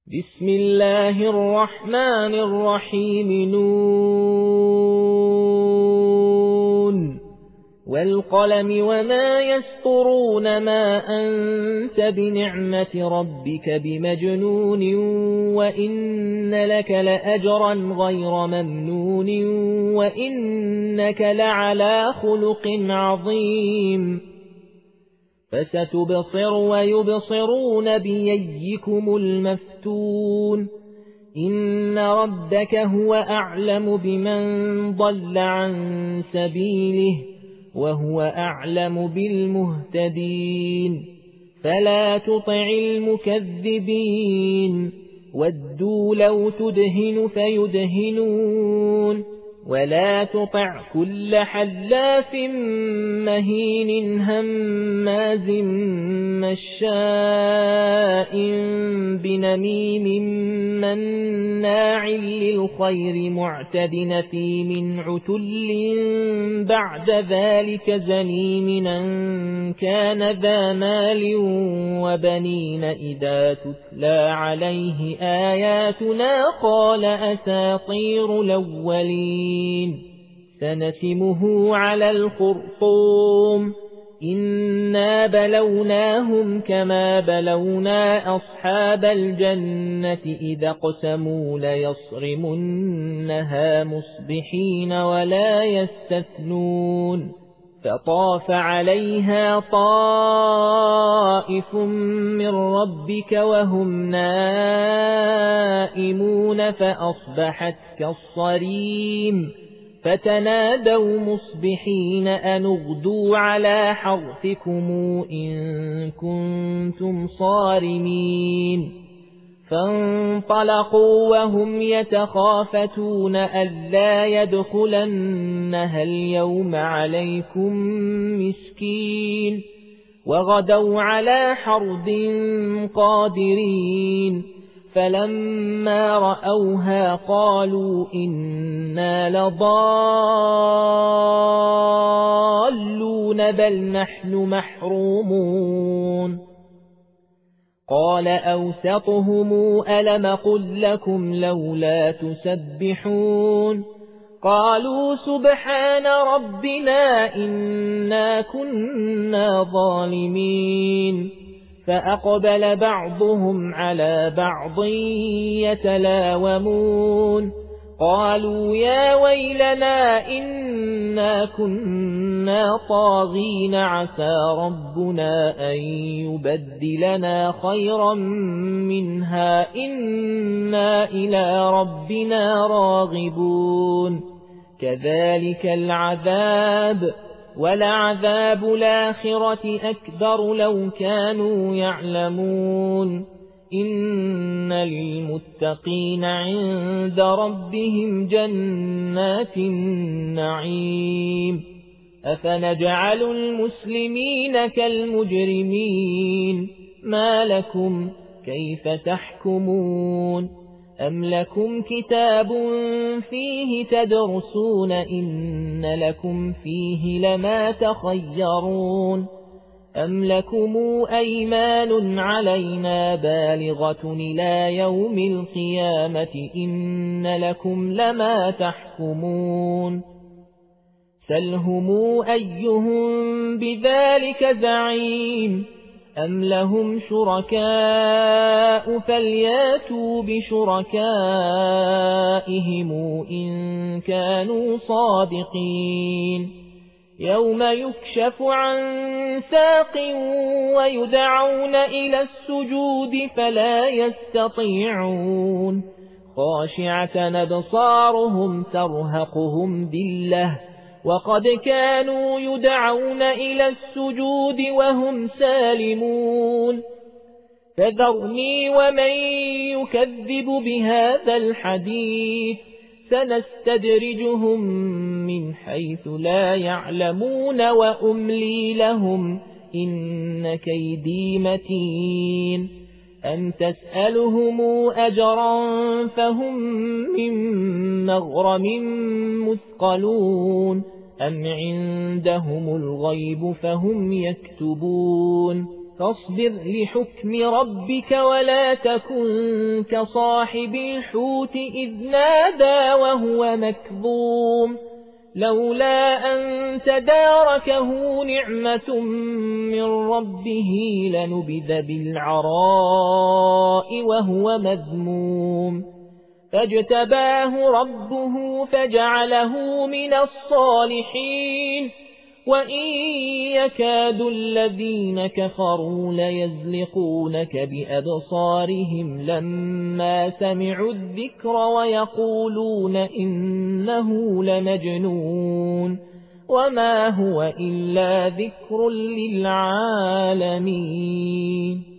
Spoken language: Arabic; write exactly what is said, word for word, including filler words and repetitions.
بسم الله الرحمن الرحيم نون والقلم وما يسطرون ما أنت بنعمة ربك بمجنون وإن لك لأجرا غير ممنون وإنك لعلى خلق عظيم فستبصر ويبصرون بأيكم المفتون إن ربك هو أعلم بمن ضل عن سبيله وهو أعلم بالمهتدين فلا تطع المكذبين ودوا لو تدهن فيدهنون ولا تطع كل حلاف مهين هماز مشاء بنميم مناع للخير معتد نثيم عتل بعد ذلك زنيم أن كان ذا مال وبنين إذا تتلى عليه آياتنا قال أساطير الأولين سنسمه على الخرطوم إنا بلوناهم كما بلونا أصحاب الجنة إذا اقسموا ليصرمنها مصبحين ولا يستثنون فطاف عليها طائف من ربك وهم نائمون فأصبحت كالصريم فتنادوا مصبحين أن اغدوا على حرثكم إن كنتم صارمين فانطلقوا وهم يتخافتون ألا يدخلنها اليوم عليكم مسكين وغدوا على حرد قادرين فلما رأوها قالوا إنا لضالون بل نحن محرومون قال أوسطهم ألم قل لكم لولا تسبحون قالوا سبحان ربنا إنا كنا ظالمين فأقبل بعضهم على بعض يتلاومون قالوا يا ويلنا إنا كنا طاغين عسى ربنا أن يبدلنا خيرا منها إنا إلى ربنا راغبون كذلك العذاب ولعذاب الآخرة أكبر لو كانوا يعلمون إن للمتقين عند ربهم جنات النعيم أفنجعل المسلمين كالمجرمين ما لكم كيف تحكمون أم لكم كتاب فيه تدرسون إن لكم فيه لما تخيرون أم لكم أيمان علينا بالغة إلى يوم القيامة إن لكم لما تحكمون سلهم أيهم بذلك زعيم أم لهم شركاء فلياتوا بشركائهم إن كانوا صادقين يوم يكشف عن ساق ويدعون إلى السجود فلا يستطيعون خاشعة أبصارهم ترهقهم ذلة وقد كانوا يدعون إلى السجود وهم سالمون فذرني ومن يكذب بهذا الحديث سنستدرجهم من حيث لا يعلمون وأملي لهم إن كيدي متين أم تسألهم أجرا فهم من مغرم مثقلون أم عندهم الغيب فهم يكتبون فاصبر لحكم ربك ولا تكن كصاحب الحوت إذ نادى وهو مكظوم لولا أن تداركه نعمة من ربه لنبذ بالعراء وهو مذموم فاجتباه ربه فجعله من الصالحين وإن يكاد الذين كفروا ليزلقونك بأبصارهم لما سمعوا الذكر ويقولون إنه لمجنون وما هو إلا ذكر للعالمين